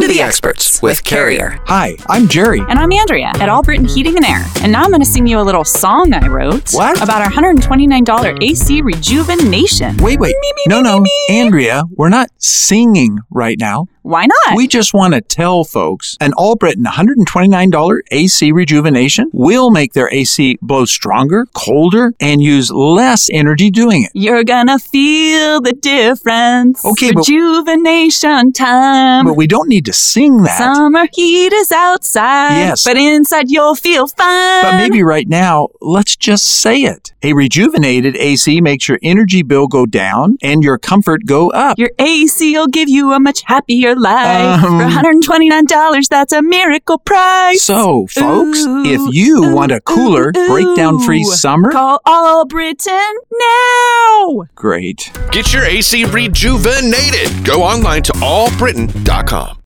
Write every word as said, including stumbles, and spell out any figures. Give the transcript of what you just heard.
to the experts with Carrier. Hi, I'm Jerry. And I'm Andrea at All Britain Heating and Air. And now I'm going to sing you a little song I wrote. What? About our one hundred twenty-nine dollars A C Rejuvenation. Wait, wait. Me, me, no, me, no. me, me. Andrea, we're not singing right now. Why not? We just want to tell folks an All Britain one hundred twenty-nine dollars A C Rejuvenation will make their A C blow stronger, colder, and use less energy doing it. You're gonna feel the difference. Okay, but- Rejuvenation time. But we don't need to sing that. Summer heat is outside. Yes. But inside you'll feel fine. But maybe right now, let's just say it. A rejuvenated A C makes your energy bill go down and your comfort go up. Your A C will give you a much happier life. Um, For one hundred twenty-nine dollars, that's a miracle price. So, folks, Ooh, if you ooh, want a cooler, ooh, breakdown-free ooh. summer, Call All Britain now. great. Get your A C rejuvenated. Go online to all britain dot com.